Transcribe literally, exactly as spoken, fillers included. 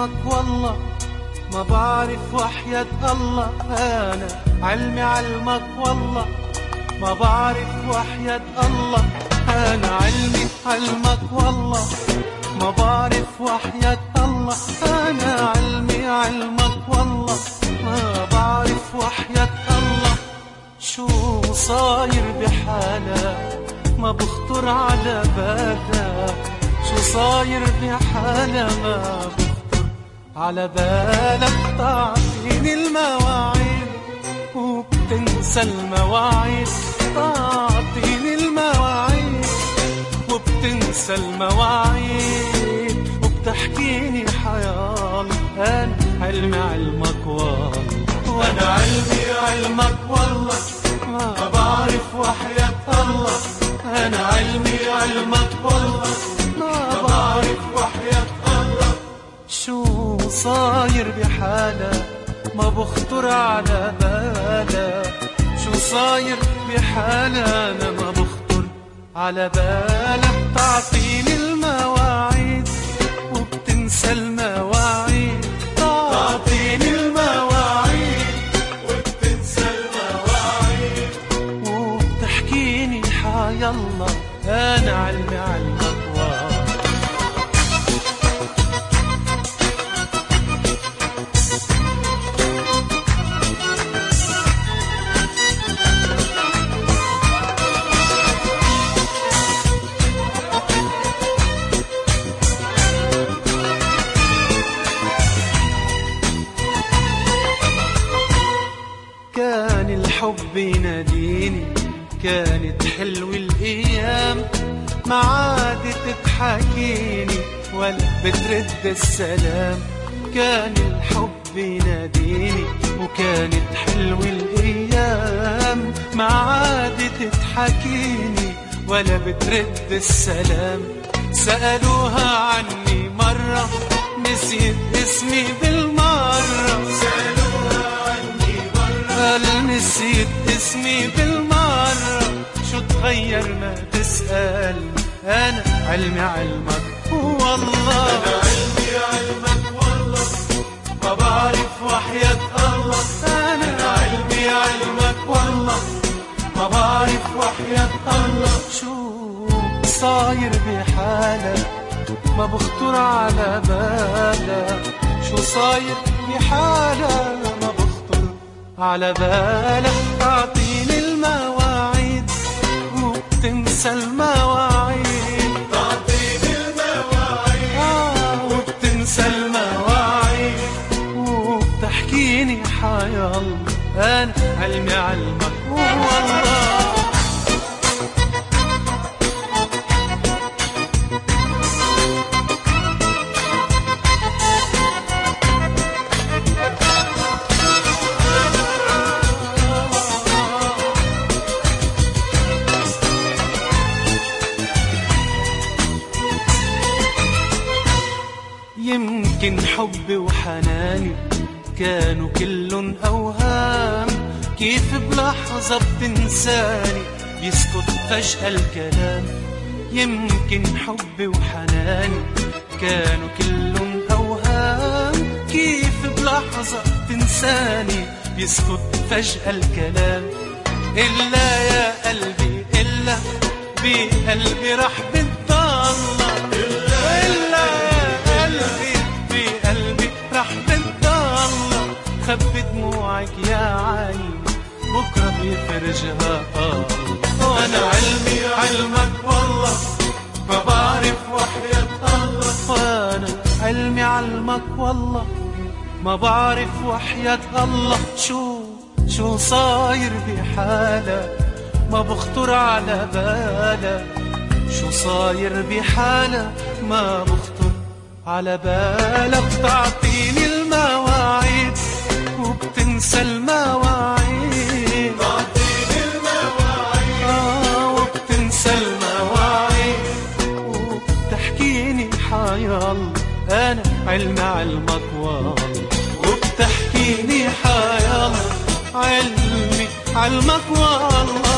علمك والله ما بعرف وحياة الله. أنا علمي علمك والله ما بعرف وحياة الله. أنا علمي علمك والله ما بعرف وحياة الله. أنا علمي علمك والله ما بعرف وحياة الله. شو صاير بحالك ما بخطر على بالك. شو صاير بحالك ما بخطر على بالك. تعطيني المواعيد وبتنسى المواعيد. تعطيني المواعيد وبتنسى المواعيد وبتحكيني حيال. أنا علمي علمك والله وأنا علمي علمك والله ما بعرف وحياة الله. أنا علمي علمك والله ما بعرف وحياة الله. شو صاير بحالك ما بخطر على بالك. شو صاير بحالك أنا ما بخطر على بالك. تعطيني المواعيد وبتنسى المواعيد. تعطيني المواعيد وبتنسى المواعيد وبتحكيني حي الله. أنا علمي علمك والله. كان الحب يناديني كانت حلوة الأيام. ما عادت تحكيني ولا بترد السلام. كان الحب يناديني وكانت حلوة الأيام. ما عادت تحكيني ولا بترد السلام. سألوها عني مرة نسيت اسمي بالمرة. سألوها عني مرة قال نسيت اسمي بالمرة. شو تغير ما تسأل. أنا علمي علمك والله. أنا علمي علمك والله ما بعرف وحياة الله. أنا علمي علمك والله ما بعرف وحياة الله. شو صاير بحالك ما بخطر على بالك. شو صاير بحالك ما بخطر على بالك. تعطيني المواعيد وبتنسى المواعيد. تعطيني المواعيد آه وبتنسى المواعيد وبتحكيني حي الله. أنا علمي علمك والله. يمكن حبي وحناني كانوا كلن أوهام. كيف بلحظة بتنساني يسكت فجأة الكلام. يمكن حبي وحناني كانوا كلن أوهام. كيف بلحظة بتنساني يسكت فجأة الكلام. إلا يا قلبي إلا بقلبي رح بتضلك. إلا يا قلبي بقلبي رح بتضلك. خبي دموعك يا عيني بكرة بيفرجها الله. وأنا علمي علمك والله ما بعرف وحياة الله. وأنا علمي علمك والله ما بعرف وحياة الله. شو شو صاير بحالك ما بخطر على بالك. شو صاير بحالك ما بخطر على بالك. تعطيني المواعيد وبتنسى المواعيد. تعطيني المواعيد آه وبتنسى المواعيد وبتحكيني حي الله. أنا علمي علمك والله وبتحكيني حي الله. علمي علمك والله